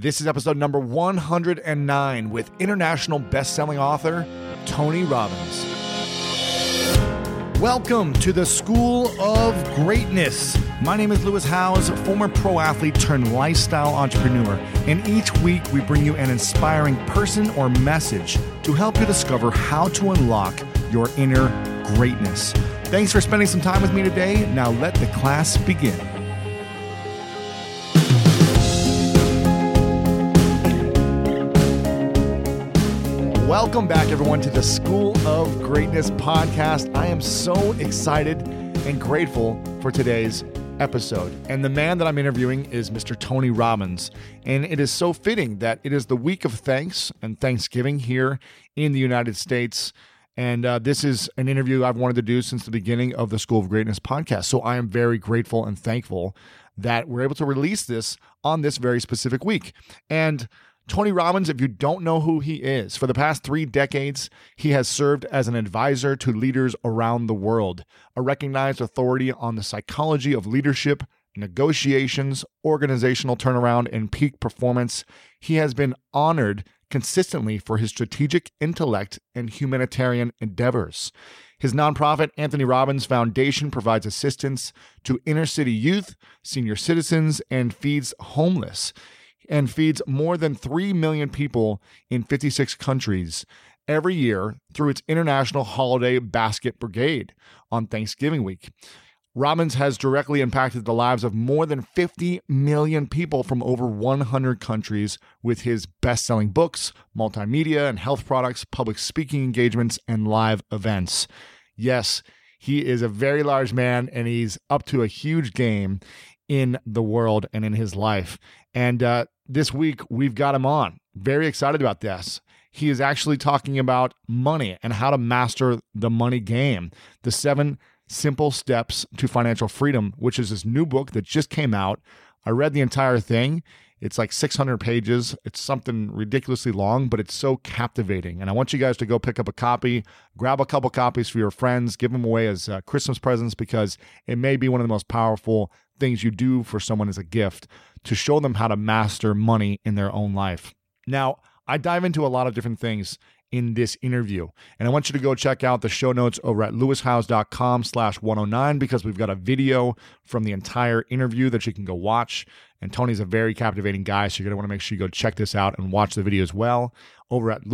This is episode number 109 with international best-selling author Tony Robbins. Welcome to the School of Greatness. My name is Lewis Howes, former pro athlete turned lifestyle entrepreneur, and each week we bring you an inspiring person or message to help you discover how to unlock your inner greatness. Thanks for spending some time with me today. Now let the class begin. Welcome back, everyone, to the School of Greatness podcast. I am so excited and grateful for today's episode. And the man that I'm interviewing is Mr. Tony Robbins. And it is so fitting that it is the week of thanks and Thanksgiving here in the United States. And this is an interview I've wanted to do since the beginning of the School of Greatness podcast. So I am very grateful and thankful that we're able to release this on this very specific week. And Tony Robbins, if you don't know who he is, for the past 3 decades, he has served as an advisor to leaders around the world, a recognized authority on the psychology of leadership, negotiations, organizational turnaround, and peak performance. He has been honored consistently for his strategic intellect and humanitarian endeavors. His nonprofit, Anthony Robbins Foundation, provides assistance to inner city youth, senior citizens, and feeds homeless, and feeds more than 3 million people in 56 countries every year through its International Holiday Basket Brigade on Thanksgiving week. Robbins has directly impacted the lives of more than 50 million people from over 100 countries with his best-selling books, multimedia and health products, public speaking engagements, and live events. Yes, he is a very large man, and he's up to a huge game in the world and in his life. And this week, we've got him on. Very excited about this. He is actually talking about money and how to master the money game. The 7 Simple Steps to Financial Freedom, which is his new book that just came out. I read the entire thing. It's like 600 pages. It's something ridiculously long, but it's so captivating. And I want you guys to go pick up a copy, grab a couple copies for your friends, give them away as Christmas presents, because it may be one of the most powerful things you do for someone as a gift to show them how to master money in their own life. Now, I dive into a lot of different things in this interview, and I want you to go check out the show notes over at lewishowes.com/109 because we've got a video from the entire interview that you can go watch. And Tony's a very captivating guy, so you're going to want to make sure you go check this out and watch the video as well over at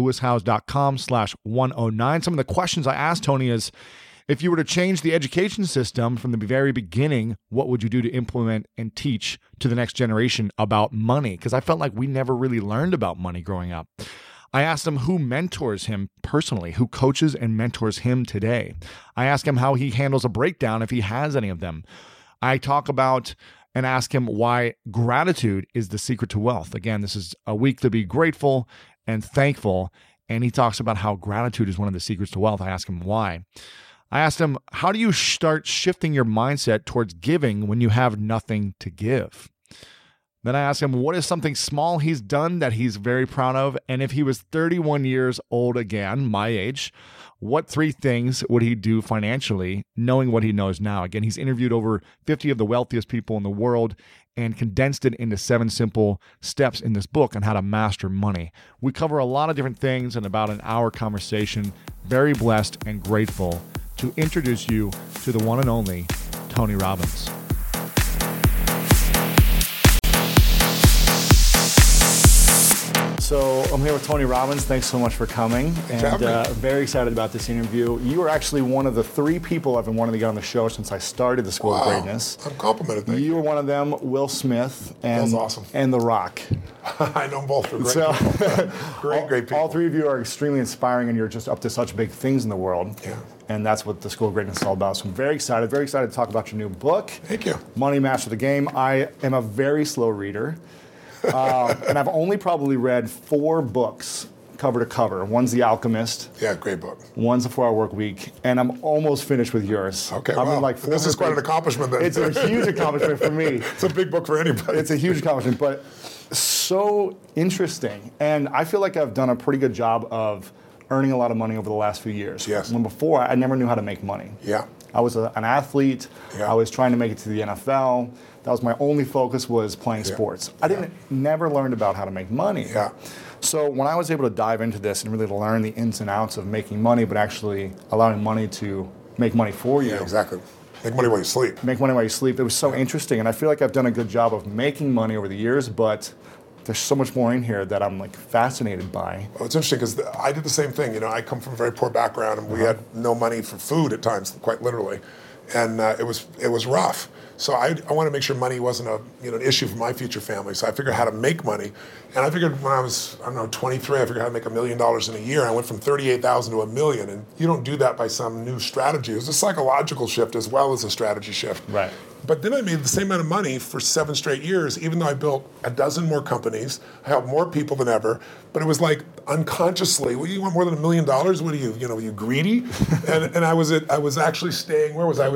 lewishowes.com/109. Some of the questions I asked Tony is, if you were to change the education system from the very beginning, what would you do to implement and teach to the next generation about money? Because I felt like we never really learned about money growing up. I asked him who mentors him personally, who coaches and mentors him today. I asked him how he handles a breakdown if he has any of them. I talk about and ask him why gratitude is the secret to wealth. Again, this is a week to be grateful and thankful, and he talks about how gratitude is one of the secrets to wealth. I ask him why. I asked him, how do you start shifting your mindset towards giving when you have nothing to give? Then I asked him, what is something small he's done that he's very proud of? And if he was 31 years old again, my age, what 3 things would he do financially, knowing what he knows now? Again, he's interviewed over 50 of the wealthiest people in the world and condensed it into 7 simple steps in this book on how to master money. We cover a lot of different things in about an hour conversation. Very blessed and grateful to introduce you to the one and only Tony Robbins. So I'm here with Tony Robbins. Thanks so much for coming. And very excited about this interview. You are actually one of the 3 people I've been wanting to get on the show since I started the School of Greatness. I'm complimented. Thank you were one of them, Will Smith, and, awesome. and The Rock. I know them both. They're great, great people. All 3 of you are extremely inspiring, and you're just up to such big things in the world. Yeah. And that's what the School of Greatness is all about. So I'm very excited to talk about your new book. Thank you. Money Master the Game. I am a very slow reader. And I've only probably read 4 books cover to cover. One's The Alchemist. Yeah, great book. One's The 4-Hour Work Week. And I'm almost finished with yours. Okay, This is quite an accomplishment then. It's a huge accomplishment for me. It's a big book for anybody. It's a huge accomplishment, but so interesting. And I feel like I've done a pretty good job of earning a lot of money over the last few years. Yes. When before, I never knew how to make money. Yeah. I was an athlete. I was trying to make it to the NFL. That was my only focus, was playing sports. I never learned about how to make money. So when I was able to dive into this and really learn the ins and outs of making money, but actually allowing money to make money for you. Yeah, exactly. Make money while you sleep. Make money while you sleep. It was so interesting, and I feel like I've done a good job of making money over the years, but there's so much more in here that I'm like fascinated by. Well, it's interesting because I did the same thing. You know, I come from a very poor background, and we had no money for food at times, quite literally, and it was rough. So I want to make sure money wasn't an issue for my future family. So I figured how to make money, and I figured when I was 23, I figured how to make $1 million in a year. I went from 38,000 to $1 million, and you don't do that by some new strategy. It was a psychological shift as well as a strategy shift. Right. But then I made the same amount of money for 7 straight years, even though I built a dozen more companies. I helped more people than ever. But it was like unconsciously, well, you want more than $1 million? What are you, are you greedy? and I was actually staying, where was I?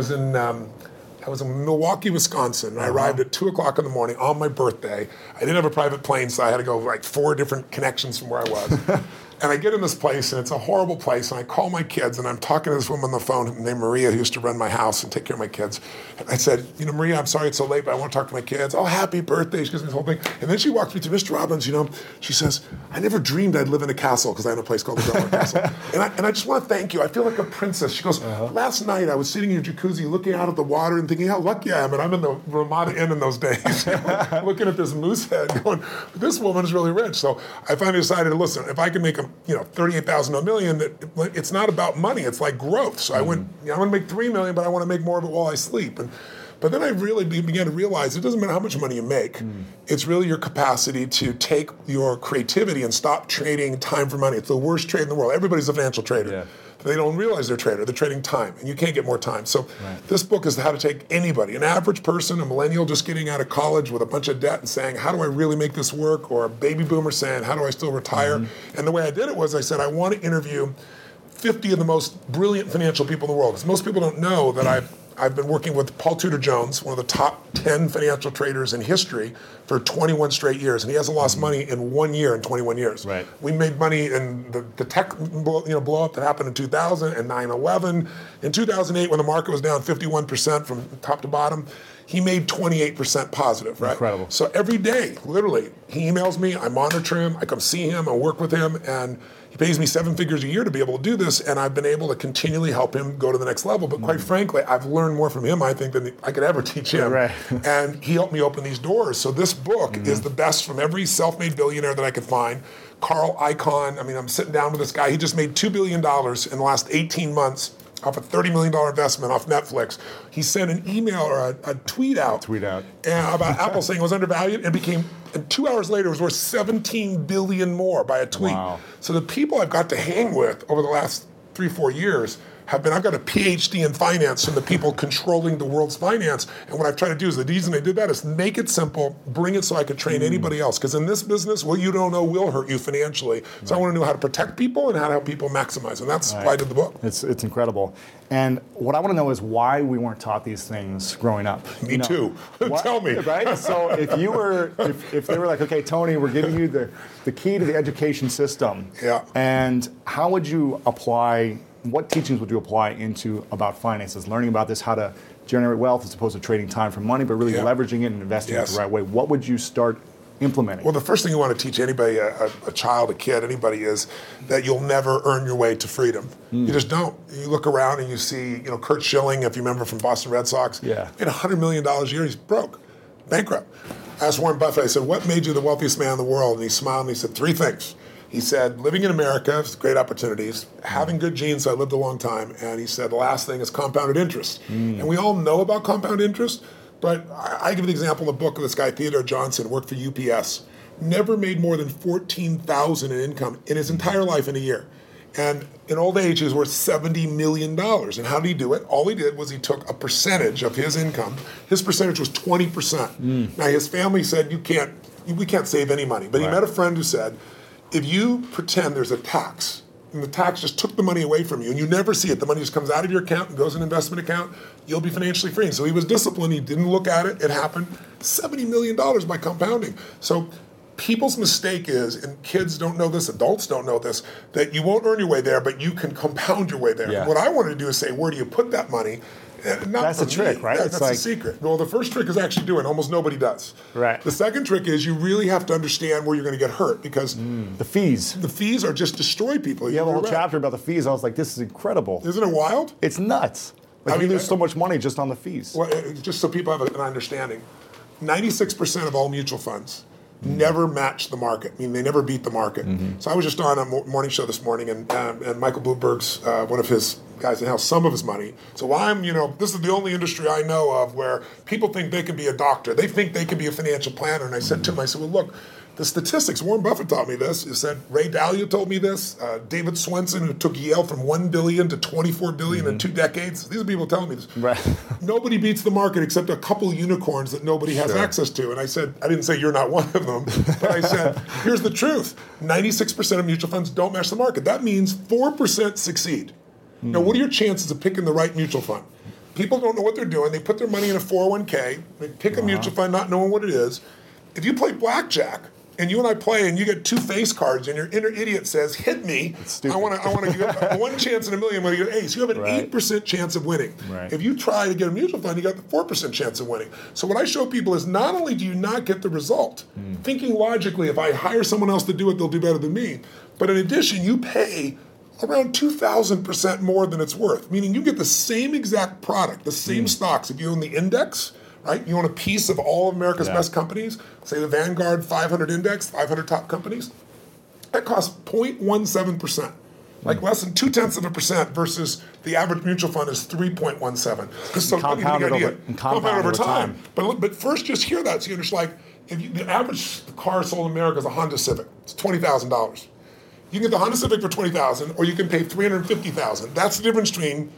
I was in Milwaukee, Wisconsin, and I arrived at 2 o'clock in the morning on my birthday. I didn't have a private plane, so I had to go like 4 different connections from where I was. And I get in this place, and it's a horrible place, and I call my kids, and I'm talking to this woman on the phone named Maria, who used to run my house and take care of my kids. And I said, Maria, I'm sorry it's so late, but I want to talk to my kids. Oh, happy birthday. She gives me this whole thing. And then she walks me to Mr. Robbins, she says, I never dreamed I'd live in a castle, because I have a place called the Delaware Castle. And I just want to thank you. I feel like a princess. She goes, last night I was sitting in your jacuzzi looking out at the water and thinking how lucky I am, and I'm in the Ramada Inn in those days, looking at this moose head going, this woman's really rich. So I finally decided, listen, if I can make 38,000 to $1 million, it's not about money, it's like growth. So I went, I want to make $3 million, but I want to make more of it while I sleep. But then I really began to realize it doesn't matter how much money you make. It's really your capacity to take your creativity and stop trading time for money. It's the worst trade in the world. Everybody's a financial trader. Yeah. They don't realize they're a trader. They're trading time, and you can't get more time. So this book is how to take anybody, an average person, a millennial just getting out of college with a bunch of debt and saying, how do I really make this work? Or a baby boomer saying, how do I still retire? And the way I did it was I said, I want to interview 50 of the most brilliant financial people in the world. Because most people don't know that I've been working with Paul Tudor Jones, one of the top 10 financial traders in history, for 21 straight years, and he hasn't lost money in 1 year in 21 years. Right. We made money in the tech blow up that happened in 2000 and 9/11. In 2008, when the market was down 51% from top to bottom, he made 28% positive, right? Incredible. So every day, literally, he emails me, I monitor him, I come see him, I work with him, and he pays me 7 figures a year to be able to do this, and I've been able to continually help him go to the next level. But quite frankly, I've learned more from him, I think, than I could ever teach him. Right. And he helped me open these doors. So this book is the best from every self-made billionaire that I could find. Carl Icahn, I'm sitting down with this guy. He just made $2 billion in the last 18 months off a $30 million investment off Netflix. He sent an email or a tweet out. About Apple saying it was undervalued, and 2 hours later it was worth $17 billion more by a tweet. Wow. So the people I've got to hang with over the last 3-4 years I've got a PhD in finance from the people controlling the world's finance. And what I've tried to do is the reason I did that is make it simple, bring it so I could train anybody else. Because in this business, what you don't know will hurt you financially. So I want to know how to protect people and how to help people maximize. And that's why I did the book. It's incredible. And what I want to know is why we weren't taught these things growing up. Me too. Tell me. Right? So if they were like, okay, Tony, we're giving you the key to the education system. Yeah. And how would you apply, what teachings would you apply into about finances, learning about this, how to generate wealth as opposed to trading time for money, but really leveraging it and investing it the right way? What would you start implementing? Well, the first thing you want to teach anybody, a child, a kid, anybody, is that you'll never earn your way to freedom. You just don't. You look around and you see, Curt Schilling, if you remember from Boston Red Sox, made $100 million a year. He's broke, bankrupt. I asked Warren Buffett, I said, what made you the wealthiest man in the world? And he smiled and he said 3 things. He said, living in America, great opportunities, having good genes, so I lived a long time, and he said the last thing is compounded interest. And we all know about compound interest, but I give the example in the book of this guy, Theodore Johnson, worked for UPS, never made more than $14,000 in income in his entire life in a year. And in old age, he was worth $70 million. And how did he do it? All he did was he took a percentage of his income. His percentage was 20%. Now, his family said, we can't save any money. But he met a friend who said, if you pretend there's a tax, and the tax just took the money away from you, and you never see it, the money just comes out of your account and goes in an investment account, you'll be financially free. And so he was disciplined, he didn't look at it, it happened. $70 million by compounding. So people's mistake is, and kids don't know this, adults don't know this, that you won't earn your way there, but you can compound your way there. What I wanted to do is say, where do you put that money? That's the trick, right? That's the secret. Well, the first trick is actually doing. Almost nobody does. Right. The second trick is you really have to understand where you're going to get hurt because the fees. The fees are just destroy people. You have a whole chapter about the fees. I was like, this is incredible. Isn't it wild? It's nuts. Like, you lose so much money just on the fees. Well, just so people have an understanding, 96% of all mutual funds never match the market. I mean, they never beat the market. So I was just on a morning show this morning, and Michael Bloomberg's one of his guys in house some of his money. So I'm, this is the only industry I know of where people think they can be a doctor. They think they can be a financial planner. And I said to him, well, look, the statistics, Warren Buffett taught me this. He said, Ray Dalio told me this. David Swenson, who took Yale from $1 billion to $24 billion in 2 decades. These are people telling me this. Right. Nobody beats the market except a couple unicorns that nobody has access to. And I said, I didn't say you're not one of them, but I said, here's the truth. 96% of mutual funds don't match the market. That means 4% succeed. Now, what are your chances of picking the right mutual fund? People don't know what they're doing. They put their money in a 401k. They pick a mutual fund not knowing what it is. If you play blackjack, and you and I play, and you get 2 face cards, and your inner idiot says, "Hit me! I want to get 1 chance in a million when you get ace." You have an 8% chance of winning. Right. If you try to get a mutual fund, you got the 4% chance of winning. So what I show people is not only do you not get the result, thinking logically, if I hire someone else to do it, they'll do better than me. But in addition, you pay around 2,000% more than it's worth. Meaning you get the same exact product, the same stocks. If you own the index. Right? You own a piece of all of America's best companies, say the Vanguard 500 index, 500 top companies. That costs 0.17%, like less than 0.2% versus the average mutual fund is 3.17. So compounded over time. But first, just hear that. So you're just like, the average car sold in America is a Honda Civic. It's $20,000. You can get the Honda Civic for $20,000, or you can pay $350,000. That's the difference between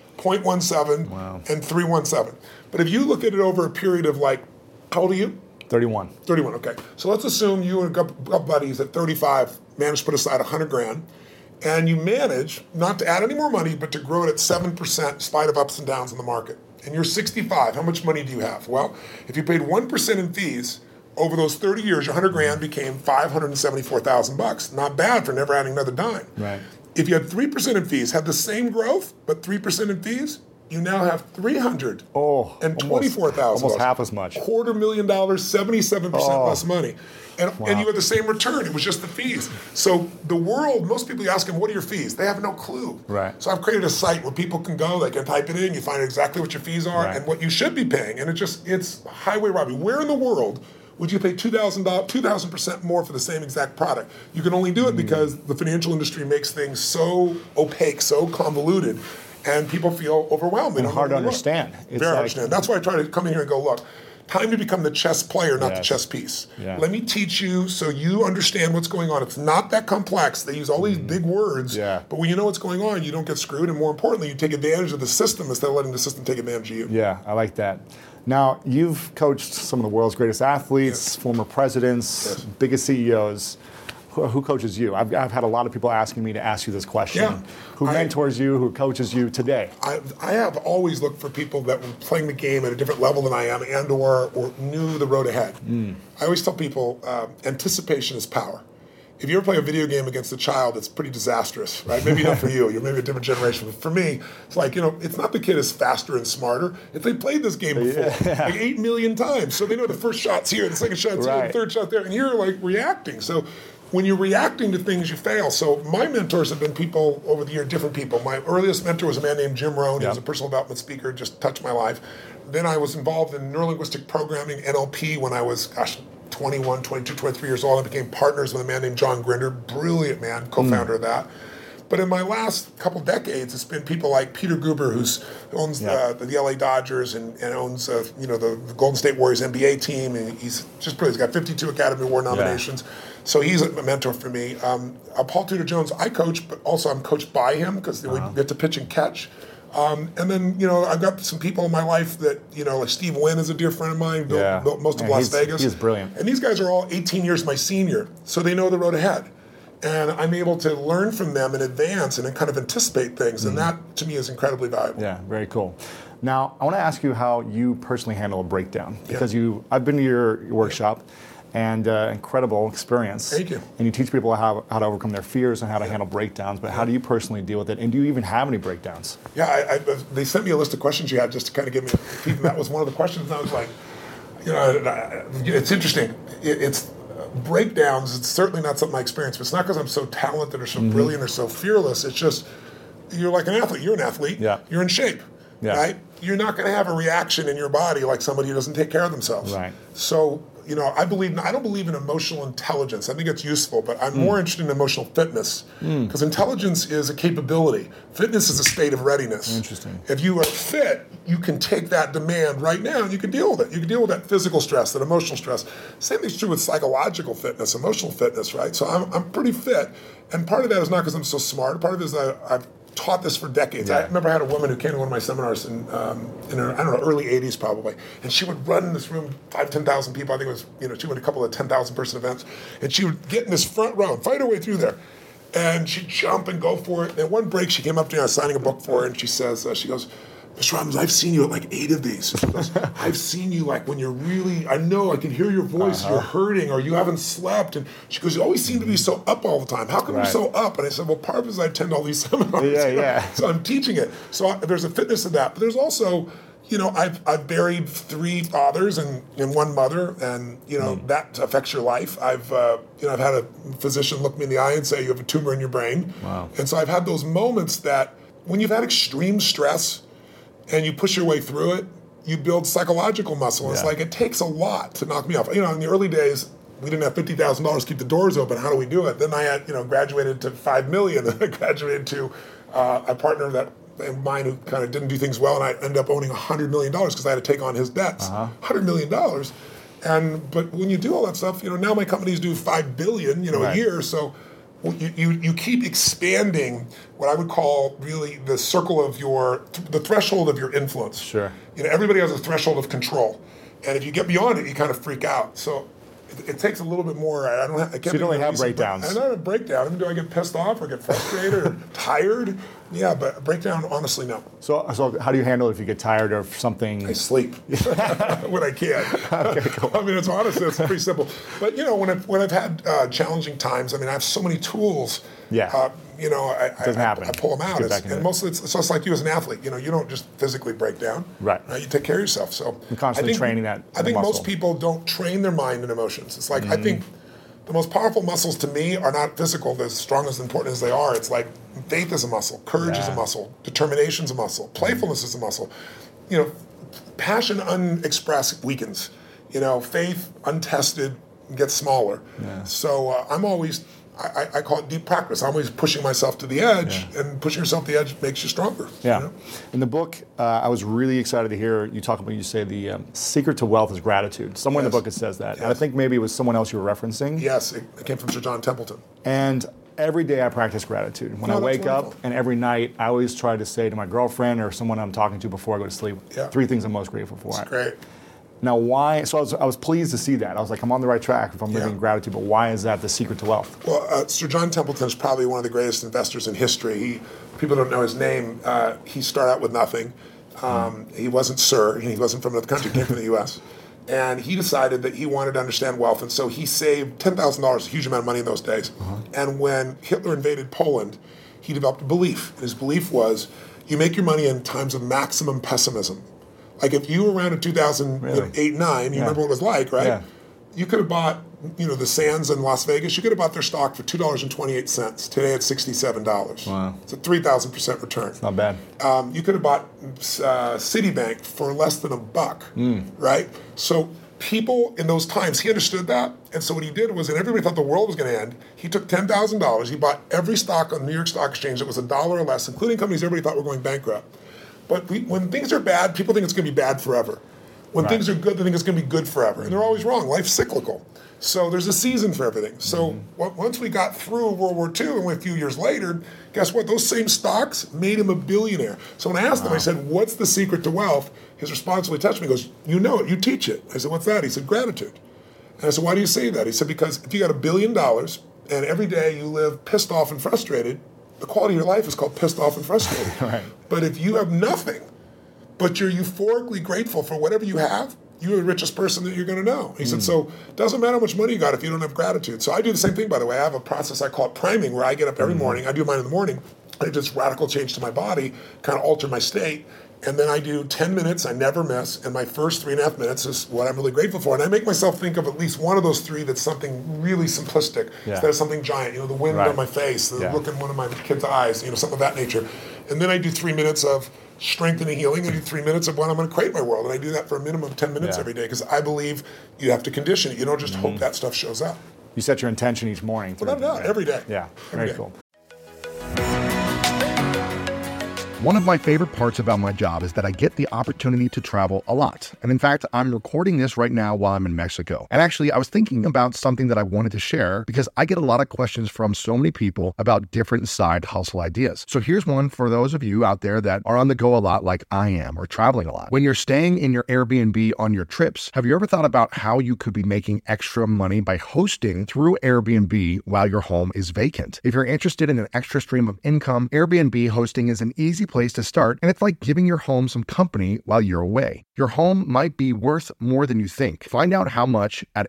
0.17 and 317. But if you look at it over a period of how old are you? 31. 31, okay. So let's assume you and a couple buddies at 35 managed to put aside $100,000, and you manage not to add any more money, but to grow it at 7% in spite of ups and downs in the market. And you're 65. How much money do you have? Well, if you paid 1% in fees, over those 30 years, your $100,000 became $574,000. Not bad for never adding another dime. Right. If you had 3% in fees, had the same growth, but 3% in fees, you now have $324,000. Almost half as much. $250,000, 77% less money. And you had the same return. It was just the fees. So the world, most people, you ask them, what are your fees? They have no clue. Right. So I've created a site where people can go, they can type it in, you find exactly what your fees are and what you should be paying. And it's highway robbery. Where in the world would you pay $2,000% more for the same exact product? You can only do it because the financial industry makes things so opaque, so convoluted, and people feel overwhelmed. And hard to understand. Very understand. That's why I try to come in here and go, look, time to become the chess player, not the chess piece. Yeah. Let me teach you so you understand what's going on. It's not that complex. They use all these big words, but when you know what's going on, you don't get screwed, and more importantly, you take advantage of the system instead of letting the system take advantage of you. Yeah, I like that. Now, you've coached some of the world's greatest athletes, former presidents, biggest CEOs. Who coaches you? I've had a lot of people asking me to ask you this question. Who mentors you? Who coaches you today? I have always looked for people that were playing the game at a different level than I am and or knew the road ahead. I always tell people anticipation is power. If you ever play a video game against a child, it's pretty disastrous, right? Maybe not for you. You're maybe a different generation. But for me, it's like, it's not the kid is faster and smarter. If they played this game before, like 8 million times. So they know the first shot's here, the second shot's here, the third shot there, and you're like reacting. So when you're reacting to things, you fail. So my mentors have been people over the year, different people. My earliest mentor was a man named Jim Rohn. He was a personal development speaker, just touched my life. Then I was involved in neurolinguistic programming, NLP, when I was, 21, 22, 23 years old. I became partners with a man named John Grinder, brilliant man, co-founder of that. But in my last couple decades, it's been people like Peter Guber, who owns the LA Dodgers and owns the Golden State Warriors NBA team, and he's just brilliant. He's got 52 Academy Award nominations. So he's a mentor for me. Paul Tudor Jones, I coach, but also I'm coached by him because we get to pitch and catch. And then, I've got some people in my life that, like Steve Wynn is a dear friend of mine, built most of Las Vegas. He's brilliant. And these guys are all 18 years my senior, so they know the road ahead. And I'm able to learn from them in advance and kind of anticipate things. And that, to me, is incredibly valuable. Yeah, very cool. Now, I want to ask you how you personally handle a breakdown. Because I've been to your workshop, and incredible experience. Thank you. And you teach people how to overcome their fears and how to handle breakdowns. But how do you personally deal with it? And do you even have any breakdowns? Yeah, they sent me a list of questions you had just to kind of give me a peek, and that was one of the questions. And I was like, it's interesting. It's breakdowns. It's certainly not something I experience, but it's not because I'm so talented or so brilliant or so fearless. It's just you're like an athlete. You're an athlete. Yeah. You're in shape. Yeah. Right? You're not going to have a reaction in your body like somebody who doesn't take care of themselves. Right. So, I don't believe in emotional intelligence. I think it's useful, but I'm more interested in emotional fitness because intelligence is a capability. Fitness is a state of readiness. Interesting. If you are fit, you can take that demand right now and you can deal with it. You can deal with that physical stress, that emotional stress. Same thing's true with psychological fitness, emotional fitness, right? So I'm pretty fit, and part of that is not because I'm so smart. Part of it is that I've taught this for decades. Yeah. I remember I had a woman who came to one of my seminars in her, early 80s probably, and she would run in this room, 10,000 people. I think it was, she went a couple of 10,000 person events, and she would get in this front row and fight her way through there. And she'd jump and go for it. And at one break, she came up to me, I was signing a book for her, and she says, she goes, Mr. Robbins, I've seen you at like 8 of these. She goes, I've seen you like when you're really, I know, I can hear your voice, you're hurting, or you haven't slept. And she goes, you always seem to be so up all the time. How come you're so up? And I said, well, part of it is I attend all these seminars. Yeah. So I'm teaching it. So there's a fitness to that. But there's also, I've buried 3 fathers and 1 mother, and, that affects your life. I've had a physician look me in the eye and say, you have a tumor in your brain. Wow. And so I've had those moments that when you've had extreme stress, and you push your way through it, you build psychological muscle. It's like, it takes a lot to knock me off. In the early days, we didn't have $50,000 to keep the doors open. How do we do it? Then I had, graduated to $5 million. I graduated to a partner of mine who kind of didn't do things well, and I ended up owning $100 million because I had to take on his debts. $100 million. But when you do all that stuff, now my companies do $5 billion, a year. So you keep expanding what I would call really the circle of the threshold of your influence. Sure. Everybody has a threshold of control, and if you get beyond it, you kind of freak out. So it takes a little bit more. I can't. So you don't really have breakdowns. I don't have a breakdown. I mean, do I get pissed off or get frustrated or tired? Yeah, but a breakdown, honestly, no. So how do you handle it if you get tired of something? I sleep when I can. Okay, cool. I mean, it's honestly, it's pretty simple. But when I've had challenging times, I mean, I have so many tools. Yeah. It doesn't happen. I pull them out. And mostly it's just like you as an athlete. You don't just physically break down. Right. You take care of yourself. So you're constantly training that. I think most people don't train their mind and emotions. It's like I think the most powerful muscles to me are not physical, as strong as important as they are. It's like faith is a muscle, courage is a muscle, determination is a muscle, playfulness is a muscle. Passion unexpressed weakens. Faith untested gets smaller. Yeah. So I'm always, I call it deep practice. I'm always pushing myself to the edge, and pushing yourself to the edge makes you stronger. Yeah. In the book, I was really excited to hear you talk about, you say the secret to wealth is gratitude. Somewhere in the book it says that. And I think maybe it was someone else you were referencing. Yes, it came from Sir John Templeton. And every day I practice gratitude. When I wake up, and every night, I always try to say to my girlfriend or someone I'm talking to before I go to sleep, 3 things I'm most grateful for. That's great. Now, why? So I was pleased to see that. I was like, I'm on the right track if I'm living in gratitude. But why is that the secret to wealth? Well, Sir John Templeton is probably one of the greatest investors in history. People don't know his name. He started out with nothing. He wasn't Sir. He wasn't from another country. He came from the U.S. And he decided that he wanted to understand wealth. And so he saved $10,000, a huge amount of money in those days. And when Hitler invaded Poland, he developed a belief. And his belief was, you make your money in times of maximum pessimism. Like if you were around in 2008, 9, you remember what it was like, right? Yeah. You could have bought, the Sands in Las Vegas, you could have bought their stock for $2.28. Today it's $67. Wow. It's a 3,000% return. It's not bad. You could have bought Citibank for less than $1, right? So people in those times, he understood that. And so what he did was, and everybody thought the world was going to end, he took $10,000, he bought every stock on the New York Stock Exchange that was $1 or less, including companies everybody thought were going bankrupt. But when things are bad, people think it's going to be bad forever. When things are good, they think it's going to be good forever. And they're always wrong. Life's cyclical. So there's a season for everything. So once we got through World War II and a few years later, guess what? Those same stocks made him a billionaire. So when I asked him, I said, what's the secret to wealth? His response really touched me. He goes, you know it. You teach it. I said, what's that? He said, gratitude. And I said, why do you say that? He said, because if you got $1 billion and every day you live pissed off and frustrated, the quality of your life is called pissed off and frustrated. Right. But if you have nothing, but you're euphorically grateful for whatever you have, you're the richest person that you're going to know. He said, so it doesn't matter how much money you got if you don't have gratitude. So I do the same thing, by the way. I have a process I call it priming, where I get up every morning. I do mine in the morning. I do this radical change to my body, kind of alter my state. And then I do 10 minutes, I never miss, and my first 3.5 minutes is what I'm really grateful for. And I make myself think of at least one of those three that's something really simplistic instead of something giant. The wind on my face, the look in one of my kids' eyes, something of that nature. And then I do 3 minutes of strengthening, healing. I do 3 minutes of what I'm going to create in my world. And I do that for a minimum of 10 minutes every day, because I believe you have to condition it. You don't just hope that stuff shows up. You set your intention each morning. Without a doubt, every day. Yeah, very cool. One of my favorite parts about my job is that I get the opportunity to travel a lot. And in fact, I'm recording this right now while I'm in Mexico. And actually, I was thinking about something that I wanted to share, because I get a lot of questions from so many people about different side hustle ideas. So here's one for those of you out there that are on the go a lot like I am, or traveling a lot. When you're staying in your Airbnb on your trips, have you ever thought about how you could be making extra money by hosting through Airbnb while your home is vacant? If you're interested in an extra stream of income, Airbnb hosting is an easy place to start, and it's like giving your home some company while you're away. Your home might be worth more than you think. Find out how much at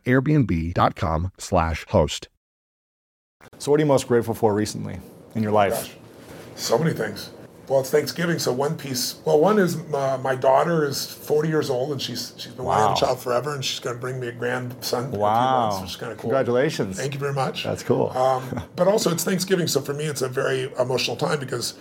airbnb.com/host. So what are you most grateful for recently in your life? Gosh, so many things. Well, it's Thanksgiving, so one is my daughter is 40 years old, and she's been wanting a child forever, and she's going to bring me a grandson in a few months, which is kind of cool. Congratulations. Thank you very much. That's cool. But also, it's Thanksgiving, so for me, it's a very emotional time, because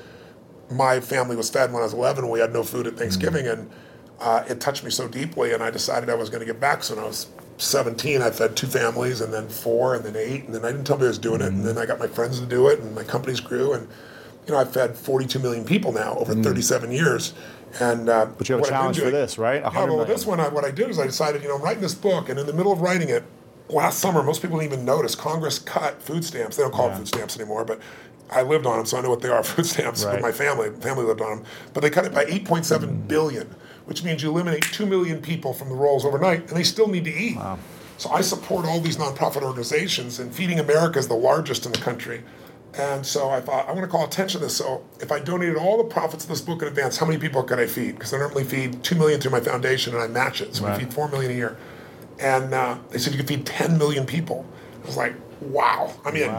my family was fed when I was 11. We had no food at Thanksgiving, and it touched me so deeply, and I decided I was going to give back. So when I was 17, I fed 2 families, and then 4, and then 8, and then I didn't tell me I was doing it, and then I got my friends to do it, and my companies grew, and I've fed 42 million people now over 37 years. And but you have a challenge for this, right? This one, what I did is I decided, I'm writing this book, and in the middle of writing it, last summer, most people didn't even notice, Congress cut food stamps. They don't call it food stamps anymore, but I lived on them, so I know what they are, food stamps, with my family. Family lived on them. But they cut it by 8.7 billion, which means you eliminate 2 million people from the rolls overnight, and they still need to eat. Wow. So I support all these nonprofit organizations, and Feeding America is the largest in the country. And so I thought, I want to call attention to this. So if I donated all the profits of this book in advance, how many people could I feed? Because I normally feed 2 million through my foundation, and I match it. So we feed 4 million a year. And they said you could feed 10 million people. I was like, wow. I'm in.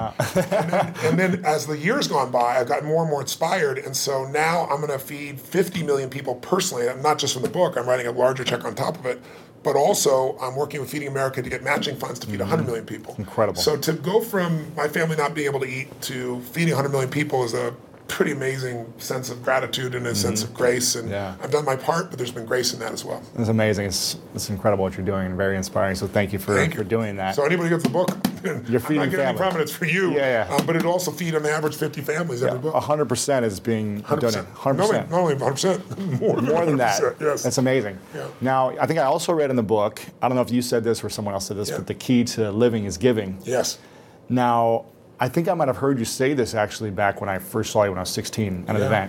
And then as the years gone by, I've gotten more and more inspired. And so now I'm going to feed 50 million people personally, not just from the book. I'm writing a larger check on top of it. But also, I'm working with Feeding America to get matching funds to feed 100 million people. Incredible. So to go from my family not being able to eat to feeding 100 million people is a pretty amazing sense of gratitude and a sense of grace. And I've done my part, but there's been grace in that as well. It's amazing. It's incredible what you're doing, and very inspiring. So thank you for doing that. So anybody who gets the book, you're feeding I'm not getting any profit, it's for you. But it'll also feed on average 50 families every book. 100% is being donated. 100%. Not only 100%, more than that. Yes. That's amazing. Yeah. Now, I think I also read in the book, I don't know if you said this or someone else said this, but the key to living is giving. Yes. Now, I think I might have heard you say this actually back when I first saw you when I was 16 at an event.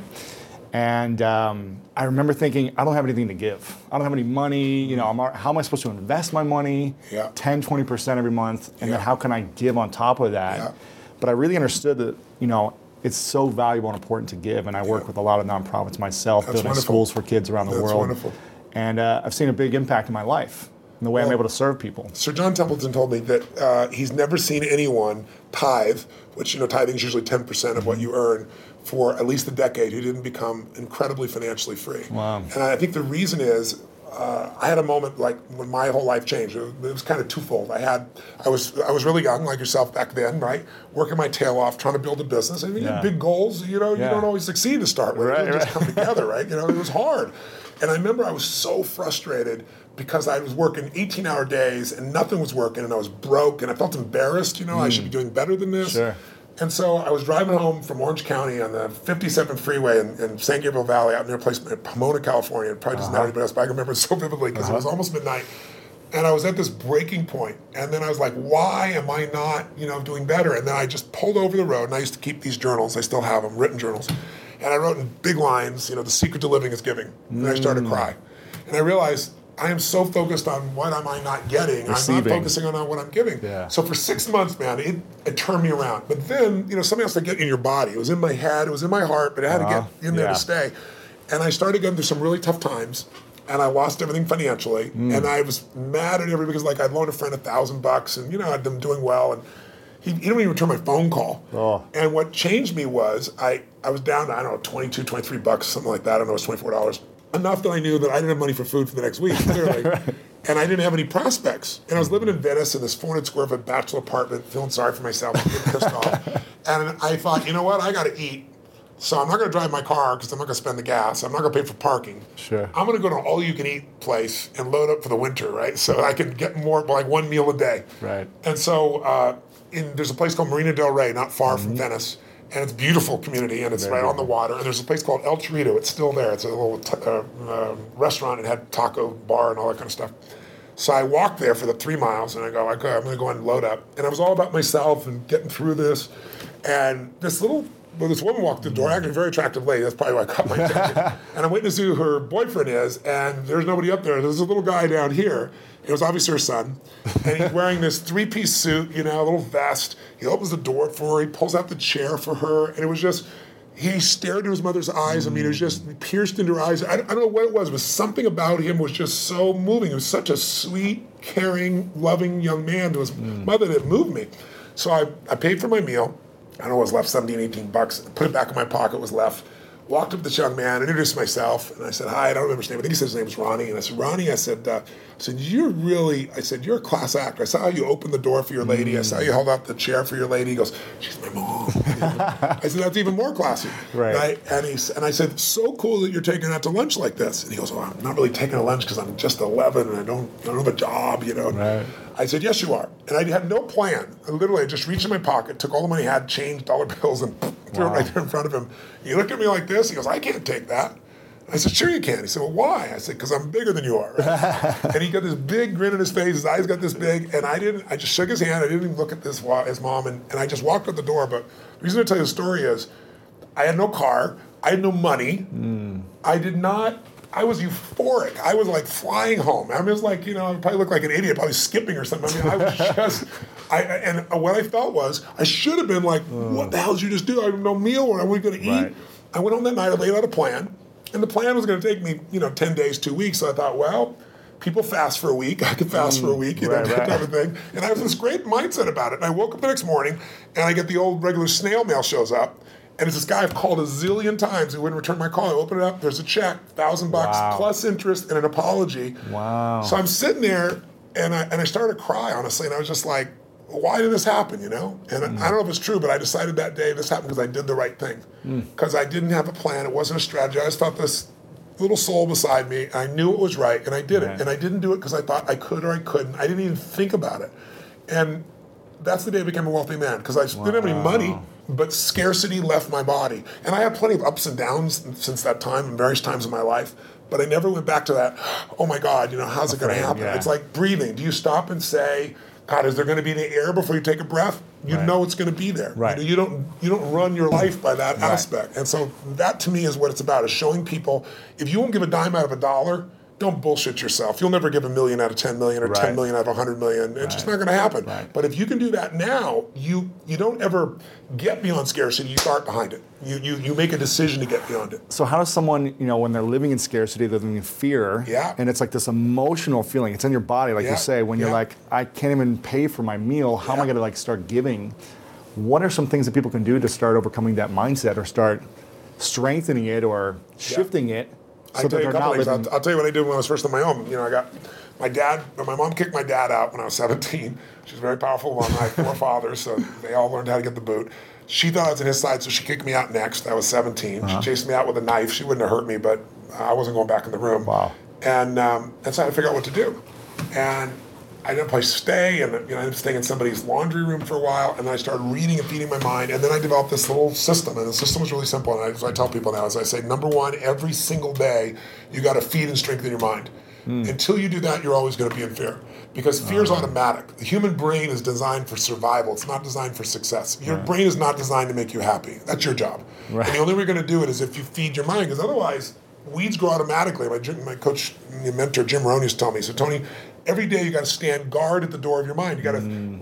And I remember thinking, I don't have anything to give. I don't have any money. How am I supposed to invest my money? 10, 20% every month. And then how can I give on top of that? But I really understood that, it's so valuable and important to give. And I work with a lot of nonprofits myself, building schools for kids around the world. That's wonderful. And I've seen a big impact in my life. And the way I'm able to serve people. Sir John Templeton told me that he's never seen anyone tithe, which, tithing is usually 10% of what you earn, for at least a decade, who didn't become incredibly financially free. Wow. And I think the reason is, I had a moment like when my whole life changed. It was kind of twofold. I was really young, like yourself back then, right? Working my tail off, trying to build a business. And you have big goals, you don't always succeed to start with. It doesn't just come together, right? It was hard. And I remember I was so frustrated because I was working 18-hour days and nothing was working, and I was broke, and I felt embarrassed. I should be doing better than this. Sure. And so I was driving home from Orange County on the 57 freeway in San Gabriel Valley, out near a place in Pomona, California. It probably doesn't matter to anybody else, but I remember it so vividly because it was almost midnight. And I was at this breaking point, and then I was like, why am I not, doing better? And then I just pulled over the road, and I used to keep these journals. I still have them, written journals. And I wrote in big lines, the secret to living is giving. And I started to cry. And I realized, I am so focused on what am I not getting. Receiving. I'm not focusing on what I'm giving. Yeah. So for 6 months, man, it turned me around. But then, something else to get in your body. It was in my head, it was in my heart, but it had to get in there to stay. And I started going through some really tough times. and I lost everything financially. And I was mad at everybody because like I'd loaned a friend $1,000 and, I'd been doing well. And he didn't even return my phone call. Oh. And what changed me was I was down to, I don't know, 22, 23 bucks, something like that. I don't know, it was $24. Enough that I knew that I didn't have money for food for the next week, clearly. And I didn't have any prospects. And I was living in Venice in this 400 square foot bachelor apartment, feeling sorry for myself, getting pissed off. And I thought, you know what, I got to eat. So I'm not going to drive my car because I'm not going to spend the gas. I'm not going to pay for parking. Sure. I'm going to go to an all-you-can-eat place and load up for the winter, right? So I can get more, like one meal a day. Right. And so there's a place called Marina del Rey, not far from Venice. And it's a beautiful community, and it's right on the water. And there's a place called El Chorrito. It's still there. It's a little restaurant. It had taco bar and all that kind of stuff. So I walked there for the 3 miles, and I go, okay, I'm going to go and load up. And it was all about myself and getting through this. And this woman walked through the door, actually a very attractive lady. That's probably why I caught my attention. And I went to see who her boyfriend is, and there's nobody up there. There's a little guy down here. It was obviously her son. And he's wearing this 3-piece suit, a little vest. He opens the door for her. He pulls out the chair for her. And it was just, he stared into his mother's eyes. I mean, it was just pierced into her eyes. I don't know what it was, but something about him was just so moving. He was such a sweet, caring, loving young man to his mother that moved me. So I paid for my meal. I don't know what was left, 17, 18 bucks. Put it back in my pocket, what was left. Walked up to this young man, introduced myself, and I said, hi, I don't remember his name. I think he said his name was Ronnie. And I said, Ronnie, I said, you're a class actor. I saw how you opened the door for your lady. I saw you held out the chair for your lady. He goes, she's my mom. I said, that's even more classy. Right. And I said, so cool that you're taking her out to lunch like this. And he goes, well, I'm not really taking her lunch because I'm just 11 and I don't have a job, Right. I said, yes, you are. And I had no plan. I just reached in my pocket, took all the money I had, changed dollar bills, and threw it right there in front of him. He looked at me like this. He goes, I can't take that. I said, sure you can. He said, well, why? I said, because I'm bigger than you are. Right? And he got this big grin on his face. His eyes got this big. And I just shook his hand. I didn't even look at his mom. And I just walked out the door. But the reason I tell you the story is I had no car. I had no money. I was euphoric. I was like flying home. I was like, I probably looked like an idiot, probably skipping or something. I mean, I was just, and what I felt was, I should have been like, what the hell did you just do? I have no meal, or are we going to eat? Right. I went home that night, I laid out a plan, and the plan was going to take me, 10 days, 2 weeks. So I thought, well, people fast for a week. I could fast for a week, that type of thing. And I have this great mindset about it. And I woke up the next morning, and I get the old regular snail mail shows up. And it's this guy I've called a zillion times who wouldn't return my call. I open it up, there's a check, $1,000 plus interest and an apology. Wow. So I'm sitting there and I started to cry, honestly, and I was just like, why did this happen, And I don't know if it's true, but I decided that day this happened because I did the right thing. Because I didn't have a plan, it wasn't a strategy. I just felt this little soul beside me, and I knew it was right, and I did it. And I didn't do it because I thought I could or I couldn't. I didn't even think about it. And that's the day I became a wealthy man, because I didn't have any money, but scarcity left my body. And I had plenty of ups and downs since that time in various times in my life, but I never went back to that, oh my God, how's it going to happen? Yeah. It's like breathing. Do you stop and say, God, is there going to be any air before you take a breath? You know it's going to be there. Right. You don't run your life by that aspect. And so that to me is what it's about, is showing people, if you won't give a dime out of $1, don't bullshit yourself. You'll never give $1 million out of 10 million or 10 million out of 100 million. It's just not going to happen. Right. But if you can do that now, you don't ever get beyond scarcity. You start behind it. You make a decision to get beyond it. So how does someone, when they're living in scarcity, they're living in fear, and it's like this emotional feeling. It's in your body, like you say, when you're like, I can't even pay for my meal. How am I going to start giving? What are some things that people can do to start overcoming that mindset, or start strengthening it, or shifting it? So I'll tell you a couple things. I'll tell you what I did when I was first on my own. I got my mom kicked my dad out when I was 17. She was a very powerful woman. I had 4 fathers, so they all learned how to get the boot. She thought I was on his side, so she kicked me out next. I was 17. She chased me out with a knife. She wouldn't have hurt me, but I wasn't going back in the room. Wow. And so I had to figure out what to do. And I didn't place to stay, and I ended up staying in somebody's laundry room for a while, and then I started reading and feeding my mind, and then I developed this little system, and the system was really simple, and I tell people now, as I say, number one, every single day, you got to feed and strengthen your mind. Until you do that, you're always going to be in fear, because fear is automatic. The human brain is designed for survival. It's not designed for success. Your brain is not designed to make you happy. That's your job. Right. And the only way you're going to do it is if you feed your mind, because otherwise, weeds grow automatically. My coach, mentor, Jim Rohn, used to tell me, so Tony, every day you got to stand guard at the door of your mind. You got to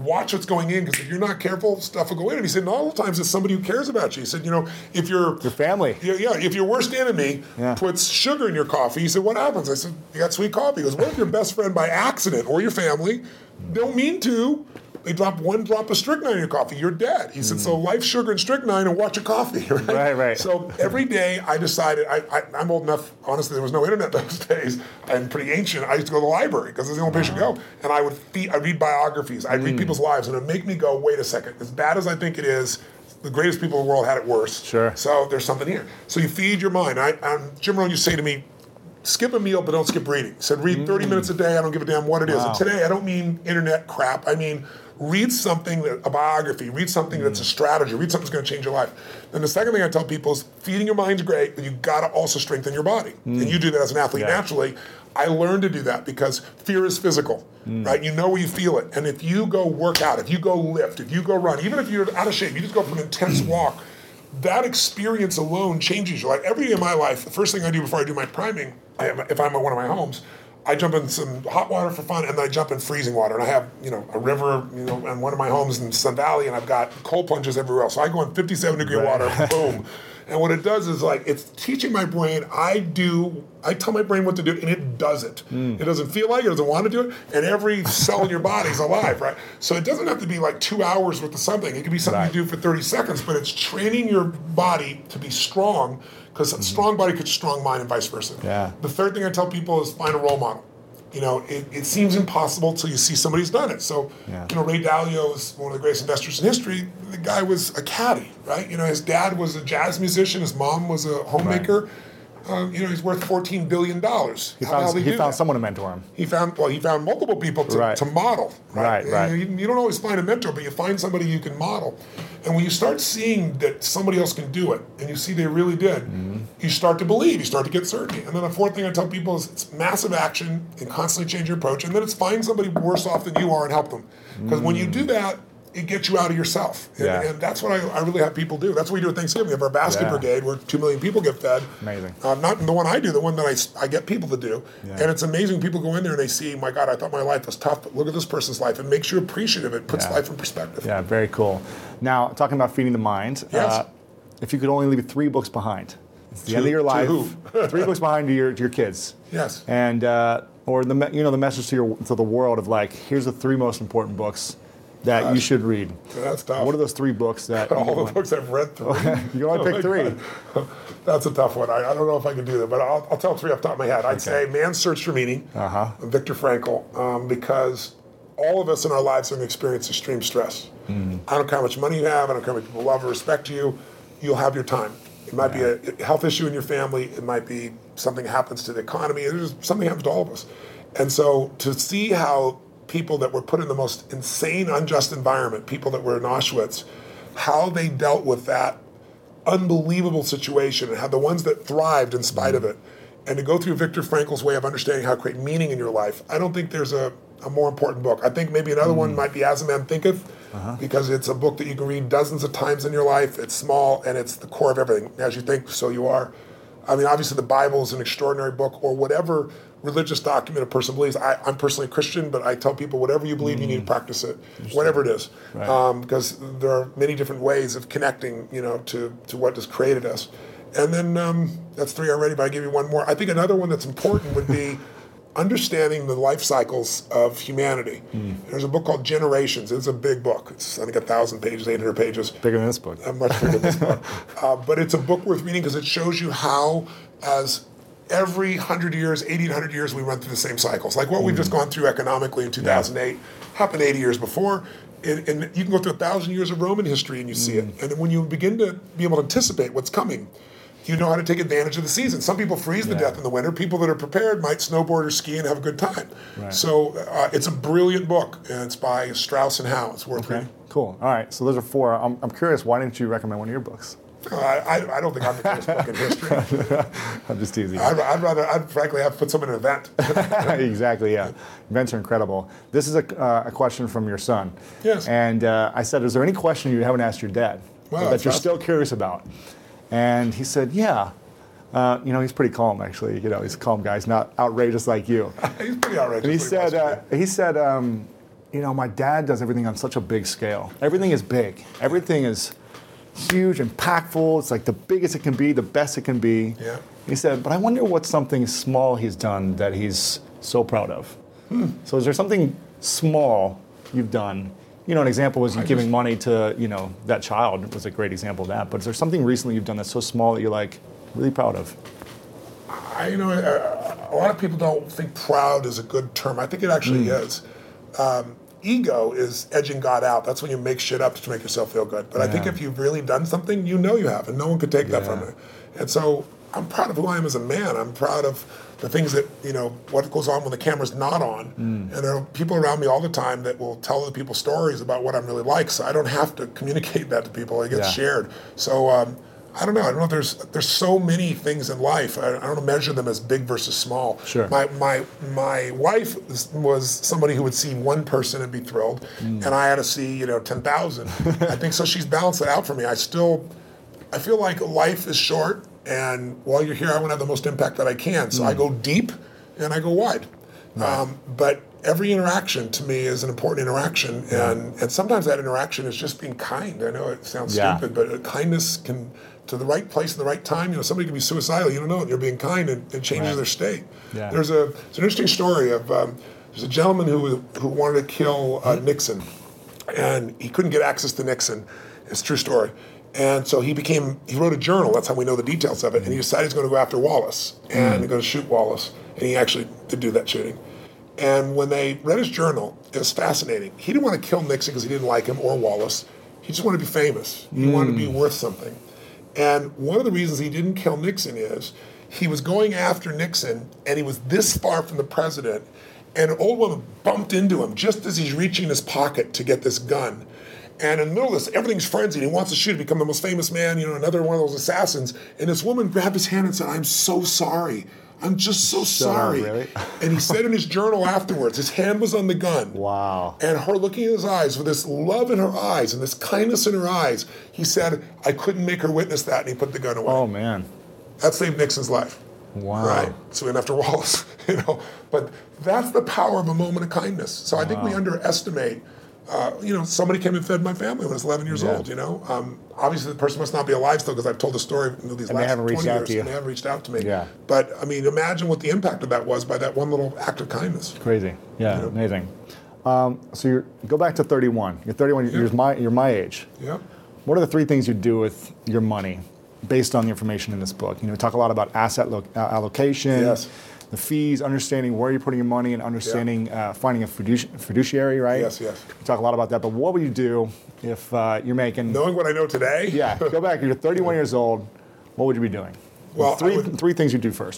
watch what's going in, because if you're not careful, stuff will go in. And he said, not all the times it's somebody who cares about you. He said, if your family. Yeah, if your worst enemy puts sugar in your coffee, he said, what happens? I said, you got sweet coffee. He goes, what if your best friend by accident, or your family, don't mean to, they drop one drop of strychnine in your coffee, you're dead. He said, so life, sugar, and strychnine, and watch your coffee, right? Right. So every day I decided, I'm old enough, honestly, there was no internet those days. I'm pretty ancient. I used to go to the library because it's the only place you go. And I'd read biographies. I'd read people's lives, and it'd make me go, wait a second, as bad as I think it is, the greatest people in the world had it worse. Sure. So there's something here. So you feed your mind. Jim Rohn used to say to me, skip a meal, but don't skip reading. He said, read 30 minutes a day. I don't give a damn what it is. And today, I don't mean internet crap. I mean, read something, a biography, read something that's a strategy, read something that's going to change your life. And the second thing I tell people is feeding your mind's great, but you've got to also strengthen your body. And you do that as an athlete naturally. I learned to do that because fear is physical, right? You know where you feel it. And if you go work out, if you go lift, if you go run, even if you're out of shape, you just go for an intense walk, that experience alone changes your life. Every day of my life, the first thing I do before I do my priming, if I'm at one of my homes, I jump in some hot water for fun, and then I jump in freezing water. And I have, a river, in one of my homes in Sun Valley, and I've got cold plunges everywhere else. So I go in 57-degree water, boom. And what it does is it's teaching my brain. I tell my brain what to do, and it does it. It doesn't feel like it, doesn't want to do it, and every cell in your body is alive, right? So it doesn't have to be 2 hours worth of something. It can be something you do for 30 seconds, but it's training your body to be strong, because a strong body creates a strong mind, and vice versa. Yeah. The third thing I tell people is find a role model. It seems impossible until you see somebody who's done it. So, Ray Dalio is one of the greatest investors in history. The guy was a caddy, right? His dad was a jazz musician. His mom was a homemaker. He's worth $14 billion. He found someone to mentor him. He found multiple people to model. Right. You don't always find a mentor, but you find somebody you can model. And when you start seeing that somebody else can do it, and you see they really did, you start to believe, you start to get certainty. And then the fourth thing I tell people is it's massive action and constantly change your approach. And then it's find somebody worse off than you are and help them. Because when you do that, it gets you out of yourself. And that's what I really have people do. That's what we do at Thanksgiving. We have our basket brigade where 2 million people get fed. Amazing. Not the one I do, the one that I get people to do. Yeah. And it's amazing. People go in there and they see, my God, I thought my life was tough, but look at this person's life. It makes you appreciative. It puts life in perspective. Yeah, very cool. Now, talking about feeding the mind, if you could only leave 3 books behind, it's the end of your life. To who? 3 books behind to your kids. Yes. And or the message to the world of here's the 3 most important books that you should read. That's tough. What are those 3 books that all the books I've read through? You only pick 3. That's a tough one. I don't know if I can do that, but I'll tell 3 off the top of my head. I'd say Man's Search for Meaning, Viktor Frankl, because all of us in our lives are going to experience extreme stress. I don't care how much money you have, I don't care how many people love or respect you, you'll have your time. It might be a health issue in your family, it might be something happens to the economy, something happens to all of us. And so to see how people that were put in the most insane, unjust environment, people that were in Auschwitz, how they dealt with that unbelievable situation and how the ones that thrived in spite of it, and to go through Viktor Frankl's way of understanding how to create meaning in your life, I don't think there's a more important book. I think maybe another one might be As a Man Thinketh, because it's a book that you can read dozens of times in your life. It's small, and it's the core of everything. As you think, so you are. I mean, obviously the Bible is an extraordinary book, or whatever religious document a person believes. I'm personally a Christian, but I tell people whatever you believe, you need to practice it, whatever it is, because there are many different ways of connecting, to what has created us. And then that's 3 already, but I'll give you one more. I think another one that's important would be understanding the life cycles of humanity. There's a book called Generations. It's a big book. It's, I think, 1,000 pages, 800 pages. Bigger than this book. Much bigger than this book. But it's a book worth reading because it shows you how, as every 100 years, 80 to 100 years, we run through the same cycles. Like what we've just gone through economically in 2008 happened 80 years before. And you can go through 1,000 years of Roman history and you see it. And when you begin to be able to anticipate what's coming, you know how to take advantage of the season. Some people freeze to death in the winter. People that are prepared might snowboard or ski and have a good time. So it's a brilliant book, and it's by Strauss and Howe. It's worth reading. Cool. All right. So those are 4. I'm curious. Why didn't you recommend one of your books? I don't think I'm the greatest book in history. I'm just teasing. I'd frankly have put some in an event. Exactly. Yeah. Events are incredible. This is a question from your son. Yes. And I said, is there any question you haven't asked your dad that you're still curious about? And he said, yeah. He's pretty calm, actually. He's a calm guy. He's not outrageous like you. He's pretty outrageous. And he said, my dad does everything on such a big scale. Everything is big. Everything is huge, impactful. It's like the biggest it can be, the best it can be. Yeah. He said, but I wonder what's something small he's done that he's so proud of. So is there something small you've done? An example was you giving money to, that child was a great example of that. But is there something recently you've done that's so small that you're like really proud of? A lot of people don't think proud is a good term. I think it actually is. Ego is edging God out. That's when you make shit up to make yourself feel good. But I think if you've really done something, you have, and no one could take that from you. And so I'm proud of who I am as a man. I'm proud of the things that, what goes on when the camera's not on. And there are people around me all the time that will tell other people stories about what I'm really like, so I don't have to communicate that to people. It gets shared. So I don't know. There's so many things in life. I don't measure them as big versus small. Sure. My wife was somebody who would see one person and be thrilled, and I had to see 10,000. I think so. She's balanced it out for me. I feel like life is short, and while you're here, I want to have the most impact that I can. So I go deep and I go wide. Right. But every interaction to me is an important interaction, and sometimes that interaction is just being kind. I know it sounds stupid, but kindness can, to the right place at the right time. Somebody can be suicidal. You don't know it. You're being kind, and it changes their state. Yeah. It's an interesting story of there's a gentleman who wanted to kill Nixon, and he couldn't get access to Nixon. It's a true story. And so he wrote a journal. That's how we know the details of it. And he decided he's going to go after Wallace and going to shoot Wallace. And he actually did do that shooting. And when they read his journal, it was fascinating. He didn't want to kill Nixon because he didn't like him or Wallace. He just wanted to be famous. He wanted to be worth something. And one of the reasons he didn't kill Nixon is he was going after Nixon, and he was this far from the president, and an old woman bumped into him just as he's reaching his pocket to get this gun. And in the middle of this, everything's frenzied. He wants to shoot, become the most famous man, another one of those assassins. And this woman grabbed his hand and said, "I'm so sorry. I'm just so sorry." Really? And he said in his journal afterwards, his hand was on the gun. Wow. And her looking in his eyes with this love in her eyes and this kindness in her eyes, he said, "I couldn't make her witness that," and he put the gun away. Oh, man. That saved Nixon's life. Wow. Right. So we went after Wallace, But that's the power of a moment of kindness. So I think we underestimate. Somebody came and fed my family when I was 11 years old, Obviously, the person must not be alive still because I've told the story these last 20 years, and they haven't reached out to me. Yeah. But, imagine what the impact of that was by that one little act of kindness. Crazy. Yeah, amazing. So you go back to 31. You're 31, you're my age. Yeah. What are the 3 things you do with your money based on the information in this book? We talk a lot about asset allocation. Yes. The fees, understanding where you're putting your money, and understanding finding a fiduciary, right? Yes. We talk a lot about that, but what would you do if you're making... Knowing what I know today? Yeah, go back, you're 31 years old, what would you be doing? Well, three things you do first.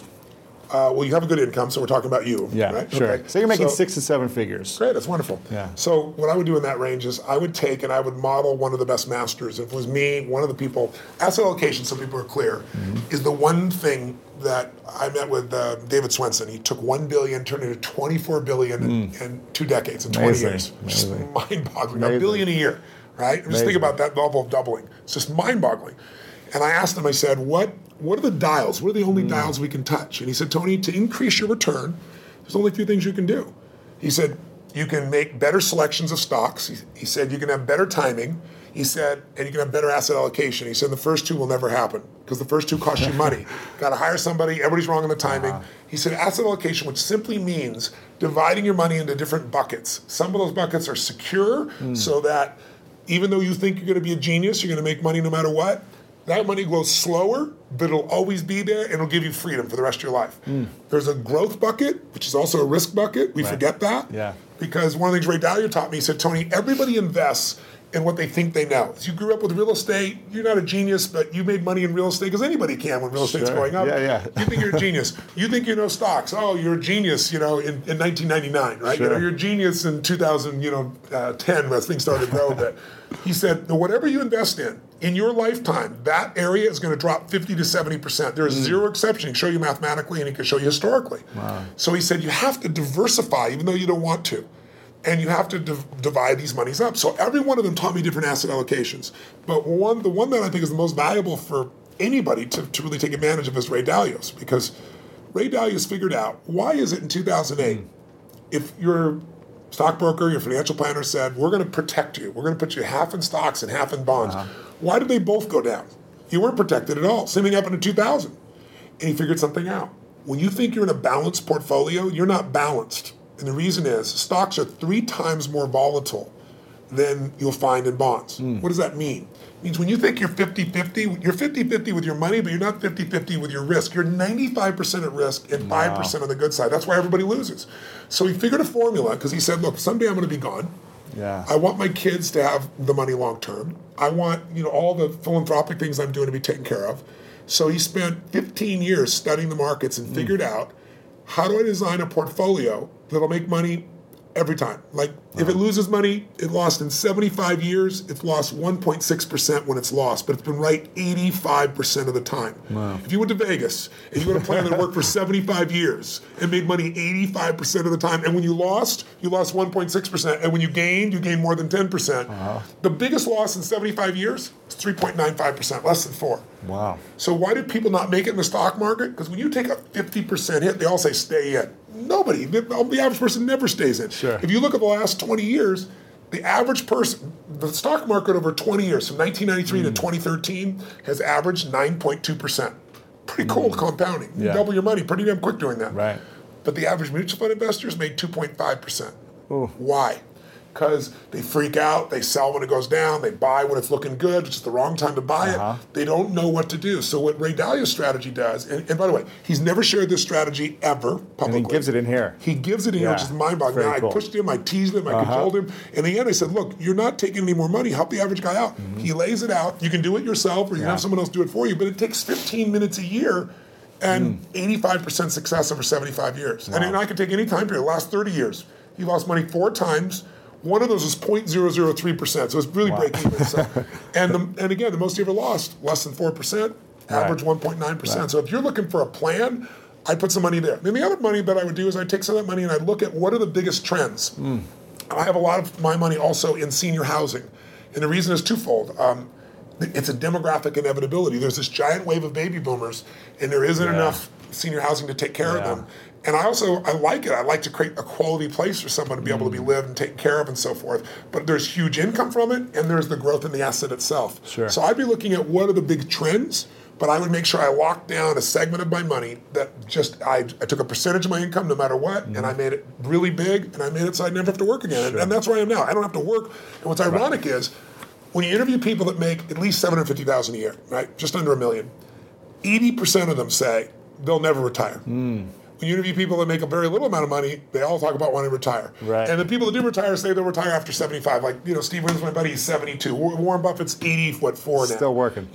You have a good income, so we're talking about you, yeah, right? Sure. Okay. So you're making 6 to 7 figures. Great, that's wonderful. Yeah. So what I would do in that range is I would take and I would model one of the best masters. If it was me, one of the people, asset allocation, so people are clear, is the one thing that I met with David Swenson. He took $1 billion, turned it into $24 billion in 2 decades, in 20 years. Just mind-boggling. $1 billion a year, right? Just think about that level of doubling. It's just mind-boggling. And I asked him, I said, what are the dials? What are the only dials we can touch? And he said, Tony, to increase your return, there's only a few things you can do. He said, you can make better selections of stocks. He said, you can have better timing. He said, and you can have better asset allocation. He said, the first 2 will never happen because the first 2 cost you money. Got to hire somebody. Everybody's wrong on the timing. He said, asset allocation, which simply means dividing your money into different buckets. Some of those buckets are secure so that even though you think you're going to be a genius, you're going to make money no matter what. That money goes slower, but it'll always be there, and it'll give you freedom for the rest of your life. There's a growth bucket, which is also a risk bucket. We forget that. Yeah. Because one of the things Ray Dalio taught me, he said, Tony, everybody invests in what they think they know. If you grew up with real estate, you're not a genius, but you made money in real estate because anybody can when real estate's going up. Yeah. You think you're a genius. You think you know stocks. Oh, you're a genius, in 1999, right? Sure. You're a genius in 2010 as things started to grow a bit. He said, whatever you invest in your lifetime, that area is going to drop 50 to 70%. There is zero exception. He can show you mathematically and he can show you historically. Wow. So he said, you have to diversify even though you don't want to. And you have to divide these monies up. So every one of them taught me different asset allocations. But the one that I think is the most valuable for anybody to really take advantage of is Ray Dalio's. Because Ray Dalio's figured out, why is it in 2008, if you're stockbroker, your financial planner said, we're going to protect you. We're going to put you half in stocks and half in bonds. Why did they both go down? You weren't protected at all. Same thing happened in 2000. And he figured something out. When you think you're in a balanced portfolio, you're not balanced. And the reason is stocks are 3 times more volatile than you'll find in bonds. What does that mean? It means when you think you're 50-50, you're 50-50 with your money, but you're not 50-50 with your risk. You're 95% at risk and 5% on the good side. That's why everybody loses. So he figured a formula because he said, look, someday I'm going to be gone. Yeah. I want my kids to have the money long term. I want, all the philanthropic things I'm doing to be taken care of. So he spent 15 years studying the markets and figured out, how do I design a portfolio that'll make money every time? Like, if it loses money, it lost in 75 years, it's lost 1.6% when it's lost, but it's been right 85% of the time. Wow. If you went to Vegas and you had a plan that worked for 75 years and made money 85% of the time, and when you lost 1.6%, and when you gained more than 10%. The biggest loss in 75 years is 3.95%, less than 4. Wow. So why did people not make it in the stock market? Because when you take a 50% hit, they all say stay in. Nobody, the average person never stays in. Sure. If you look at the last 20 years, the average person, the stock market over 20 years, from 1993 to 2013, has averaged 9.2%. Pretty cool compounding. You double your money pretty damn quick doing that. Right. But the average mutual fund investors made 2.5%. Why? Because they freak out, they sell when it goes down, they buy when it's looking good, which is the wrong time to buy it. They don't know what to do. So what Ray Dalio's strategy does, and by the way, he's never shared this strategy ever publicly. And he gives it in here. He gives it in here, which is mind-boggling. Now, I pushed him, I teased him, I cajoled him. In the end, I said, look, you're not taking any more money. Help the average guy out. He lays it out. You can do it yourself, or you can have someone else do it for you, but it takes 15 minutes a year and 85% success over 75 years. And I could take any time period, the last 30 years. He lost money 4 times. One of those was 0.003%, so it's really break even. So, and again, the most he ever lost, less than 4%, average 1.9%. So if you're looking for a plan, I'd put some money there. And the other money that I would do is I'd take some of that money and I'd look at what are the biggest trends. I have a lot of my money also in senior housing. And the reason is twofold. It's a demographic inevitability. There's this giant wave of baby boomers, and there isn't enough senior housing to take care of them. And I like it. I like to create a quality place for someone to be able to be lived and taken care of and so forth. But there's huge income from it, and there's the growth in the asset itself. Sure. So I'd be looking at what are the big trends, but I would make sure I locked down a segment of my money that I took a percentage of my income no matter what, and I made it really big, and I made it so I'd never have to work again. And that's where I am now. I don't have to work. And what's ironic is, when you interview people that make at least $750,000 a year, right, just under $1 million, 80% of them say they'll never retire. When you interview people that make a very little amount of money, they all talk about wanting to retire. Right. And the people that do retire say they'll retire after 75. Like, Steve Williams, my buddy, he's 72. Warren Buffett's 4 now. Still working.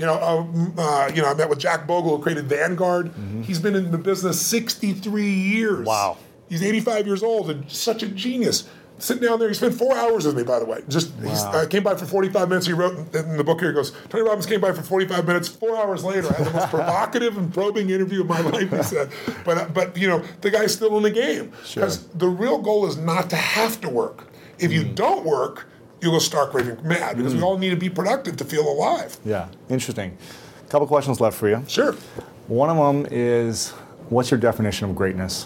I met with Jack Bogle, who created Vanguard. He's been in the business 63 years. Wow. He's 85 years old and such a genius. Sitting down there, he spent 4 hours with me, by the way. He came by for 45 minutes. He wrote in the book here, he goes, Tony Robbins came by for 45 minutes. 4 hours later, I had the most provocative and probing interview of my life, he said. But the guy's still in the game. Because the real goal is not to have to work. If you don't work, you'll go stark raving mad, because we all need to be productive to feel alive. Yeah, interesting. A couple questions left for you. Sure. One of them is, what's your definition of greatness?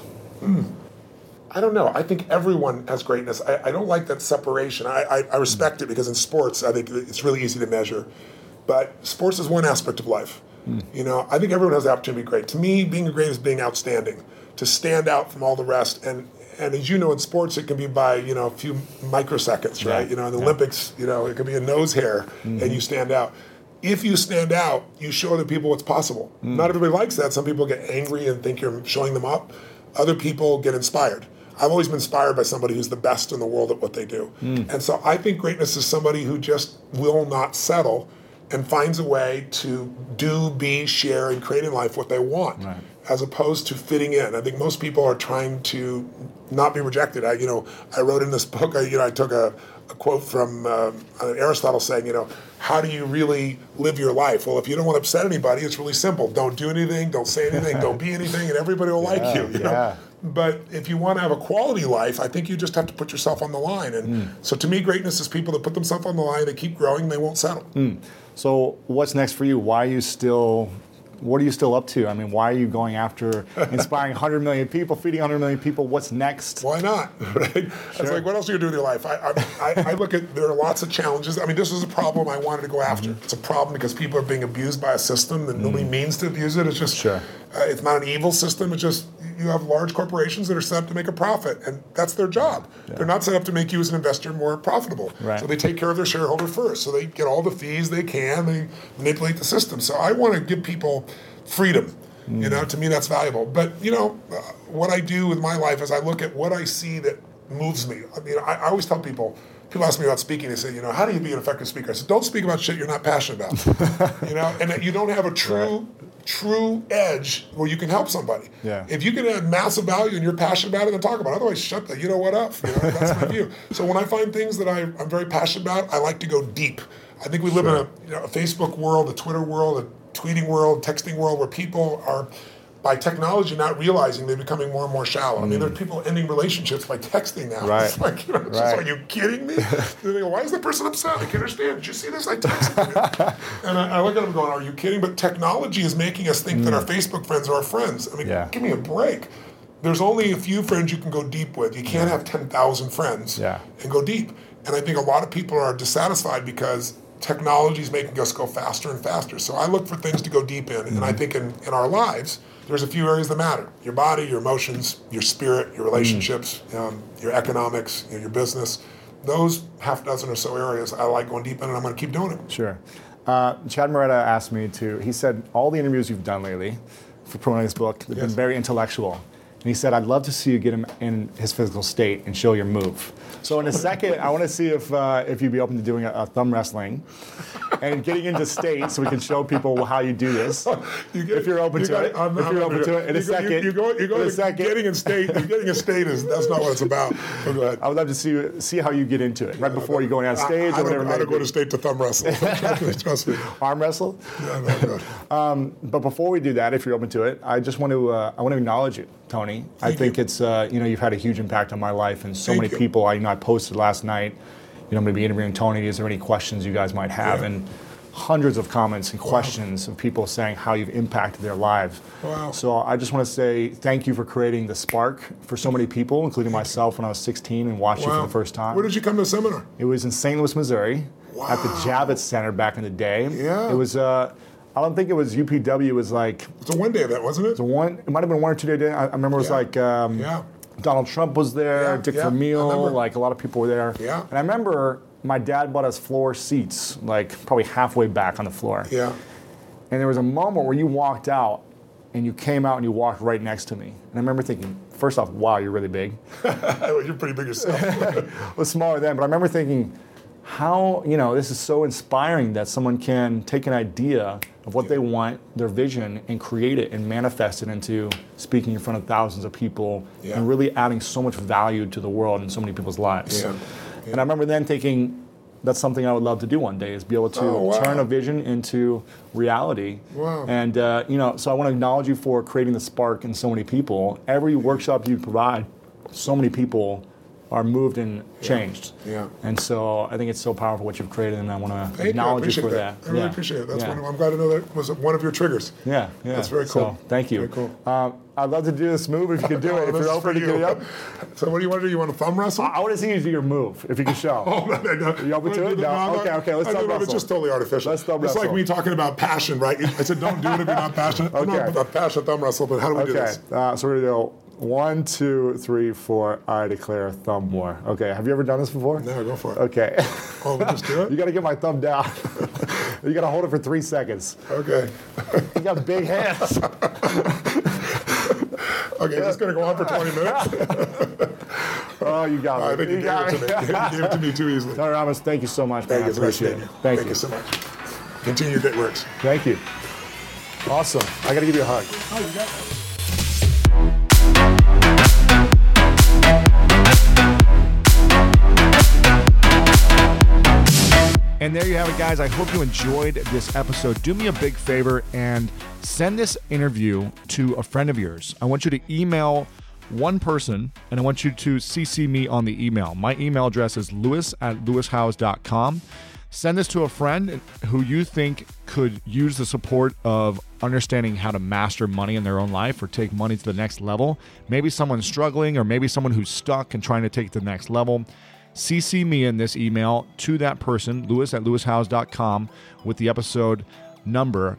I don't know. I think everyone has greatness. I don't like that separation. I respect it, because in sports, I think it's really easy to measure. But sports is one aspect of life. I think everyone has the opportunity to be great. To me, being great is being outstanding, to stand out from all the rest. And as you know, in sports, it can be by a few microseconds, right? In the Olympics, it could be a nose hair, and you stand out. If you stand out, you show the people what's possible. Not everybody likes that. Some people get angry and think you're showing them up. Other people get inspired. I've always been inspired by somebody who's the best in the world at what they do. And so I think greatness is somebody who just will not settle and finds a way to do, be, share, and create in life what they want, as opposed to fitting in. I think most people are trying to not be rejected. I wrote in this book, I took a quote from Aristotle saying, how do you really live your life? Well, if you don't want to upset anybody, it's really simple. Don't do anything, don't say anything, don't be anything, and everybody will like you. You know? But if you want to have a quality life, I think you just have to put yourself on the line. And so to me, greatness is people that put themselves on the line, they keep growing, they won't settle. So what's next for you? Why are you still what are you still up to? I mean, why are you going after inspiring 100 million people, feeding 100 million people? What's next? Why not? Right? It's like, what else are you going to do with your life? I look at, there are lots of challenges. I mean, this was a problem I wanted to go after. It's a problem because people are being abused by a system that nobody means to abuse it. It's just, it's not an evil system. It's just, you have large corporations that are set up to make a profit, and that's their job. They're not set up to make you as an investor more profitable. So they take care of their shareholder first. So they get all the fees they can. They manipulate the system. So I want to give people freedom. You know, to me that's valuable. But you know, what I do with my life is I look at what I see that moves me. I mean, I always tell people ask me about speaking, they say, you know, how do you be an effective speaker? I said, don't speak about shit you're not passionate about. You know, and that you don't have a true edge where you can help somebody. If you can add massive value and you're passionate about it, then talk about it. Otherwise, shut the, you know what up. You know, that's my view. So when I find things that I'm very passionate about, I like to go deep. I think we live in a Facebook world, a Twitter world, a tweeting world, texting world where people are, by technology, not realizing they're becoming more and more shallow. I mean, there are people ending relationships by texting now. It's like, you know, it's just, are you kidding me? They go, why is the person upset? I can't understand. Did you see this? I texted you. And I look at them going, are you kidding? But technology is making us think that our Facebook friends are our friends. I mean, give me a break. There's only a few friends you can go deep with. You can't have 10,000 friends and go deep. And I think a lot of people are dissatisfied because technology is making us go faster and faster. So I look for things to go deep in. And I think in our lives, there's a few areas that matter. Your body, your emotions, your spirit, your relationships, your economics, your business. Those half dozen or so areas I like going deep in, and I'm going to keep doing it. Chad Moretta asked me to, he said, all the interviews you've done lately for promoting this book, they've been very intellectual. And he said, I'd love to see you get him in his physical state and show your move. So in a second, I want to see if you'd be open to doing a thumb wrestling and getting into state so we can show people how you do this. If you're open to it. If you're open to it. In a second. You go getting in state. Getting in state that's not what it's about. But go ahead. I would love to see how you get into it right before you go on stage or whatever. I don't go to state to thumb wrestle. Trust me. Arm wrestle? Yeah, no, but before we do that, if you're open to it, I just want to acknowledge you, Tony. I think it's you've had a huge impact on my life and so many people. I posted last night. I'm going to be interviewing Tony. Is there any questions you guys might have? And hundreds of comments and questions of people saying how you've impacted their lives. So I just want to say thank you for creating the spark for so many people, including myself when I was 16 and watched you for the first time. Where did you come to the seminar? It was in St. Louis, Missouri, at the Javits Center back in the day. It was. I don't think it was UPW. It was like it's a one-day event, wasn't it? It might have been 1 or 2 day. I remember it was like. Donald Trump was there, Dick Vermeil, like a lot of people were there. And I remember my dad bought us floor seats, like probably halfway back on the floor. And there was a moment where you walked out and you came out and you walked right next to me. And I remember thinking, first off, wow, you're really big. You're pretty big yourself. I was smaller then, but I remember thinking, how, this is so inspiring that someone can take an idea of what they want, their vision, and create it and manifest it into speaking in front of thousands of people and really adding so much value to the world and so many people's lives. And I remember then thinking, that's something I would love to do one day, is be able to turn a vision into reality. And, so I want to acknowledge you for creating the spark in so many people. Every workshop you provide, so many people are moved and changed. And so I think it's so powerful what you've created, and I want to acknowledge you for that. I really appreciate it. I'm glad to know that was one of your triggers. That's very cool. So, thank you. Very cool. I'd love to do this move if you could do it. If you're open to get it up. So what do you want to do? You want to thumb wrestle? I want to see you do your move, if you can show. Are you open to it? No? Okay, let's thumb wrestle. It's just totally artificial. Let's thumb wrestle. It's like me talking about passion, right? I said don't do it if you're not passionate. I'm not a passionate thumb wrestle, but how do we do this? So we're going to go 1, 2, 3, 4. I declare thumb war. Okay, have you ever done this before? No, go for it. Okay. Oh, we just do it? You got to get my thumb down. You got to hold it for 3 seconds. Okay. You got big hands. Okay, this is going to go on for 20 minutes? Oh, you got me. I think you gave it to me too easily. Tony Ramos, thank you so much, man. I appreciate it. Thank you so much. Continue your great works. Thank you. Awesome. I got to give you a hug. Oh, you got it. And there you have it, guys. I hope you enjoyed this episode. Do me a big favor and send this interview to a friend of yours. I want you to email one person, and I want you to CC me on the email. My email address is lewis@lewishowes.com. Send this to a friend who you think could use the support of understanding how to master money in their own life or take money to the next level. Maybe someone's struggling, or maybe someone who's stuck and trying to take it to the next level. CC me in this email to that person, lewis@lewishowes.com, with the episode number,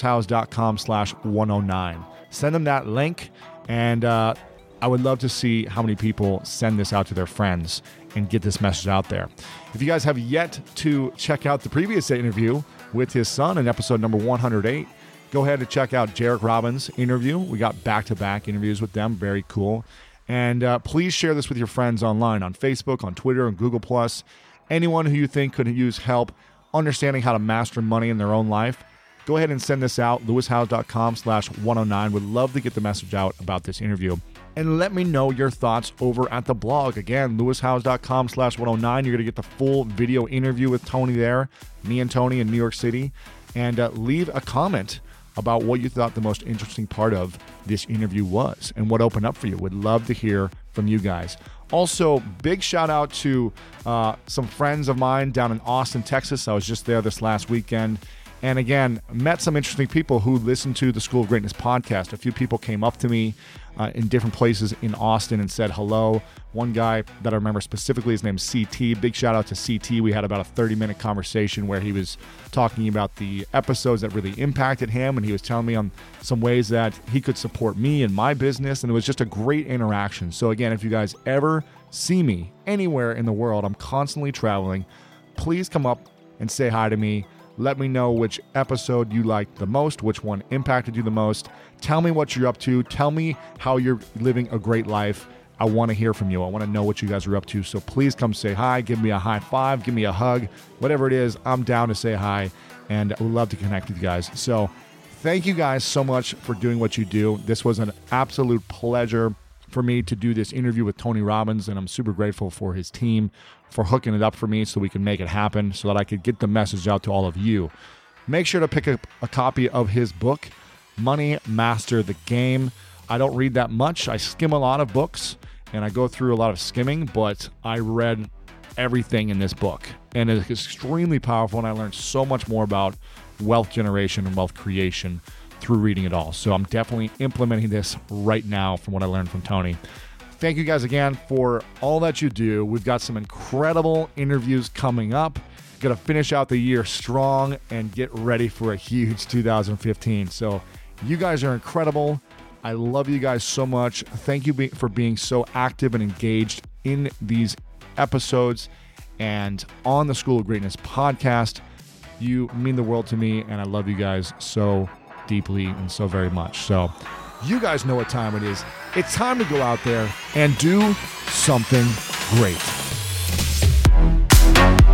lewishowes.com/109. Send them that link, and I would love to see how many people send this out to their friends and get this message out there. If you guys have yet to check out the previous interview with his son in episode number 108, go ahead and check out Jairek Robbins' interview. We got back-to-back interviews with them. Very cool. And please share this with your friends online, on Facebook, on Twitter, and Google+. Anyone who you think could use help understanding how to master money in their own life, go ahead and send this out, lewishowes.com/109. Would love to get the message out about this interview. And let me know your thoughts over at the blog. Again, lewishowes.com/109. You're going to get the full video interview with Tony there, me and Tony in New York City. And leave a comment about what you thought the most interesting part of this interview was and what opened up for you. Would love to hear from you guys. Also, big shout out to some friends of mine down in Austin, Texas. I was just there this last weekend. And again, met some interesting people who listen to the School of Greatness podcast. A few people came up to me in different places in Austin and said hello. One guy that I remember specifically, his name's CT. Big shout out to CT. We had about a 30-minute conversation where he was talking about the episodes that really impacted him, and he was telling me on some ways that he could support me and my business, and it was just a great interaction. So again, if you guys ever see me anywhere in the world, I'm constantly traveling, please come up and say hi to me. Let me know which episode you liked the most, which one impacted you the most. Tell me what you're up to. Tell me how you're living a great life. I want to hear from you. I want to know what you guys are up to. So please come say hi. Give me a high five. Give me a hug. Whatever it is, I'm down to say hi, and I would love to connect with you guys. So thank you guys so much for doing what you do. This was an absolute pleasure for me to do this interview with Tony Robbins, and I'm super grateful for his team for hooking it up for me so we can make it happen so that I could get the message out to all of you. Make sure to pick up a copy of his book, Money Master the Game. I don't read that much. I skim a lot of books, and I go through a lot of skimming, but I read everything in this book, and it's extremely powerful, and I learned so much more about wealth generation and wealth creation through reading it all. So I'm definitely implementing this right now from what I learned from Tony. Thank you guys again for all that you do. We've got some incredible interviews coming up. Going to finish out the year strong and get ready for a huge 2015. So you guys are incredible. I love you guys so much. Thank you for being so active and engaged in these episodes and on the School of Greatness podcast. You mean the world to me, and I love you guys so deeply and so very much. So you guys know what time it is. It's time to go out there and do something great.